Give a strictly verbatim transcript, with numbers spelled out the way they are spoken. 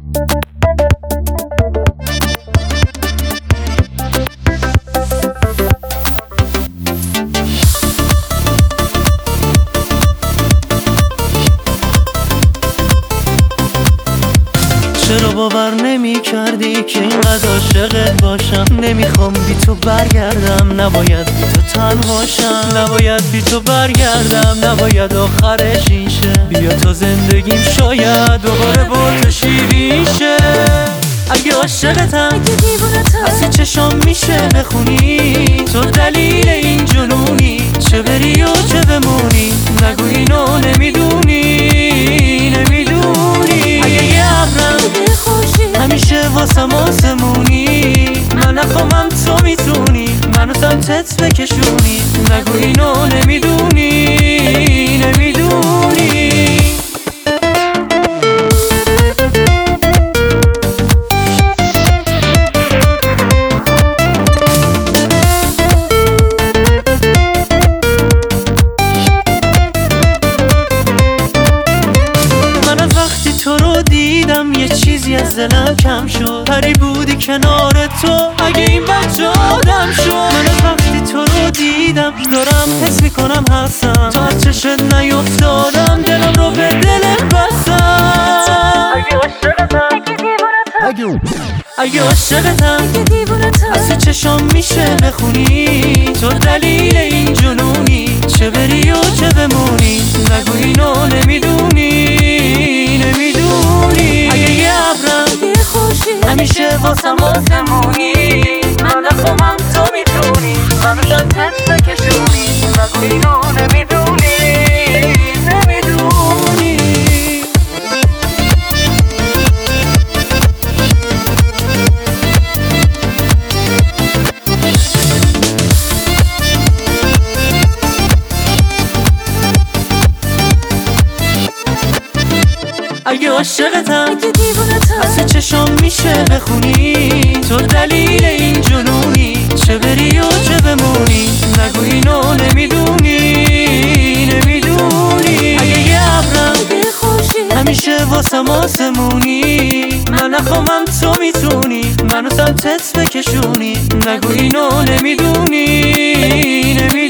چرا باور نمی کردی که اینقدر عاشقت باشم؟ نمیخوام بی تو برگردم، نباید بی تو تنهاشم، نباید بی تو برگردم، نباید آخرش این شه. بیا تا زندگیم شاید دوباره با تو شیرین شه. اگه عاشقتم، اگه دیوونتم، از این چشام میشه بخونی تو دلیل این جنونی. چه بری و چه بمونی، نگو اینو نمیدونی، نمیدونی. اگه یه ابرم همیشه واسم آسمونی، من نخوامم تو میتونی منو سمتت بکشونی. نگو اینو نمیدونی، نمیدونی. تو رو دیدم یه چیزی از دلم کم شد، پری بودی کنار تو اگه این بچه آدم شد. من از وقتی تو رو دیدم دارم حس میکنم هستم، تا از چشت نیفتادم دلم رو به دلت بستم. اگه عاشقتم، اگه دیوونتم، اگه عاشقتم، اگه دیوونتم، از چشام میشه بخونی تو دلیل این جنونی. چه بری و چه بمونی، نگو اینو نمیدونی، نمیدونی. اگه یه ابرم همیشه واسم آسمونی، من نخوامم تو میتونی منو سمتت بکشونی. نگو اینو نمیدونی، نمیدونی. اگه عاشقتم، اگه دیوونتم، از چشام میشه بخونی تو دلیل این جنونی. چه بری و چه بمونی، نگو اینو نمیدونی، نمیدونی. اگه یه ابرم همیشه واسم آسمونی، من نخوامم تو میتونی منو سمتت بکشونی. نگو اینو نمیدونی، نمیدونی.